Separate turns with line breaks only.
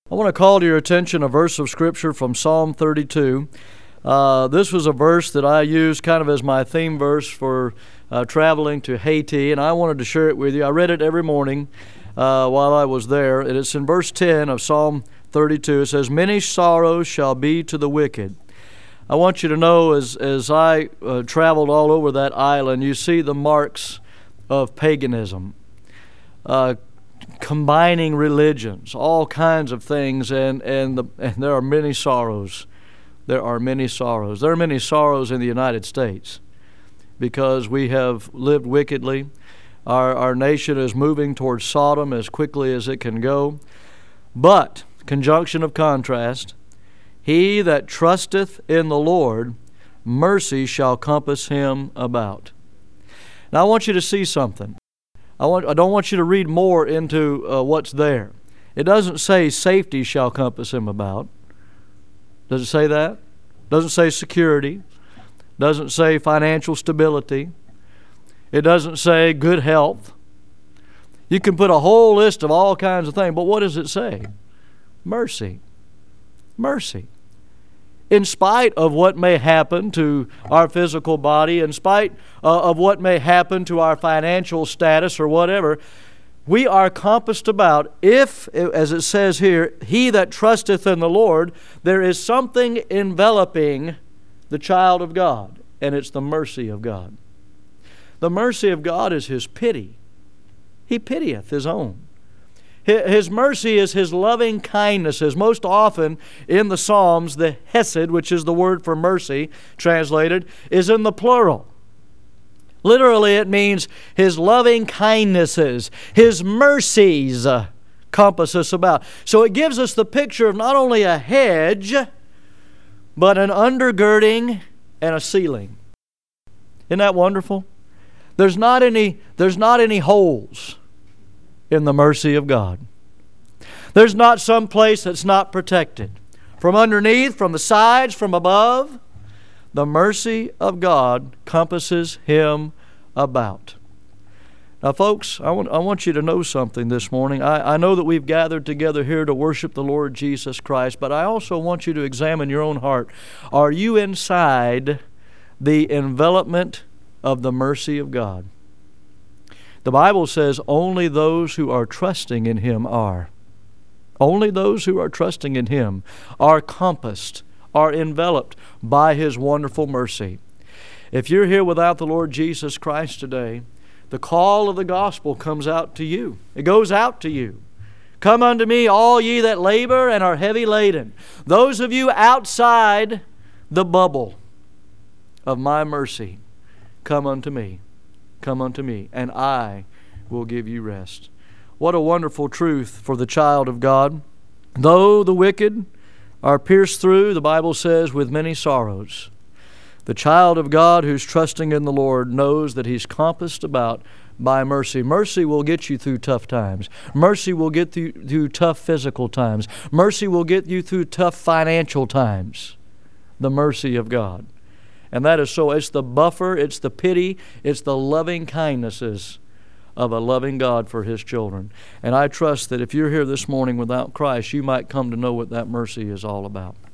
I want to call to your attention a verse of Scripture from Psalm 32. This was a verse that I used kind of as my theme verse for traveling to Haiti, and I wanted to share it with you. I read it every morning while I was there, and it's in verse 10 of Psalm 32. It says, "Many sorrows shall be to the wicked." I want you to know, as I traveled all over that island, you see the marks of paganism, combining religions, all kinds of things, and there are many sorrows. There are many sorrows. There are many sorrows in the United States because we have lived wickedly. Our nation is moving towards Sodom as quickly as it can go. But, conjunction of contrast, he that trusteth in the Lord, mercy shall compass him about. Now I want you to see something. I don't want you to read more into what's there. It doesn't say safety shall compass him about. Does it say that? Doesn't say security. Doesn't say financial stability. It doesn't say good health. You can put a whole list of all kinds of things, but what does it say? Mercy. Mercy. In spite of what may happen to our physical body, in spite of what may happen to our financial status or whatever, we are compassed about if, as it says here, he that trusteth in the Lord, there is something enveloping the child of God, and it's the mercy of God. The mercy of God is His pity. He pitieth His own. His mercy is His loving kindnesses. Most often in the Psalms, the hesed, which is the word for mercy, translated, is in the plural. Literally, it means His loving kindnesses, His mercies compass us about. So it gives us the picture of not only a hedge, but an undergirding and a ceiling. Isn't that wonderful? There's not any holes in the mercy of God. There's not some place that's not protected. From underneath, from the sides, from above, the mercy of God compasses him about. Now, folks, I want you to know something this morning. I know that we've gathered together here to worship the Lord Jesus Christ, but I also want you to examine your own heart. Are you inside the envelopment of the mercy of God? The Bible says only those who are trusting in Him are. Only those who are trusting in Him are compassed, are enveloped by His wonderful mercy. If you're here without the Lord Jesus Christ today, the call of the gospel comes out to you. It goes out to you. Come unto me, all ye that labor and are heavy laden. Those of you outside the bubble of my mercy, come unto me. Come unto me, and I will give you rest. What a wonderful truth for the child of God. Though the wicked are pierced through, the Bible says, with many sorrows, the child of God who's trusting in the Lord knows that he's compassed about by mercy. Mercy will get you through tough times. Mercy will get you through tough physical times. Mercy will get you through tough financial times. The mercy of God. And that is so. It's the buffer, it's the pity, it's the loving kindnesses of a loving God for His children. And I trust that if you're here this morning without Christ, you might come to know what that mercy is all about.